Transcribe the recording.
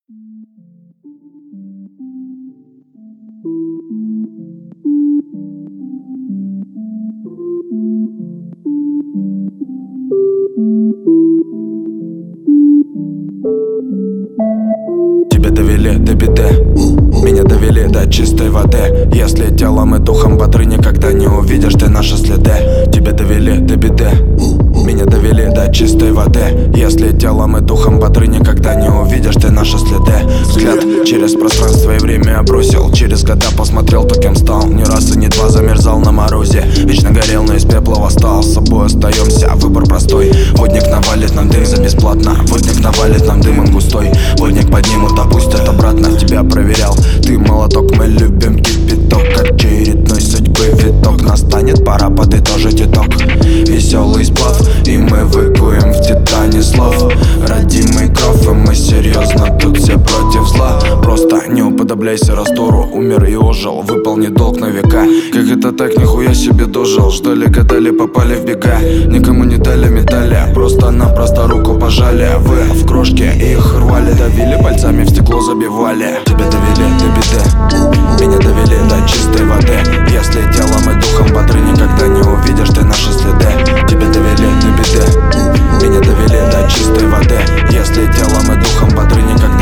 Тебя довели до беды, меня довели до чистой воды. Если телом и духом бодры, никогда не увидишь ты наши следы. Тебя довели до беды, меня довели до чистой воды. Если телом и духом бодры, никогда не увидишь ты наши следы. Взгляд через пространство и время бросил, через года посмотрел то, кем стал. Ни раз и ни два замерзал на морозе, вечно горел, но из пепла восстал. С собой остаемся, выбор простой. Водник навалит нам дым за бесплатно, водник навалит нам дым, он густой. Водник поднимут, опустят обратно. Тебя проверял, ты молоток, мы любим кипяток. Очередной судьбы виток, настанет пора подытожить итог. Веселый сплав, и мы выкуем в титане слов. Родимый кровь, и мы серьезно, тут все против зла. Просто не уподобляйся раздору, умер и ожил, выполни долг на века. Как это так, нихуя себе дожил. Ждали, гадали, попали в бега. Никому не дали медали, просто-напросто руку пожали. Вы в крошке их рвали, давили, пальцами в стекло забивали. Тебя довели до беды, меня довели до чистой воды. Если телом и духом бодры, никогда не увидишь ты наши следы. Тебя довели до беды, меня довели до чистой воды. Если телом и духом бодры, никогда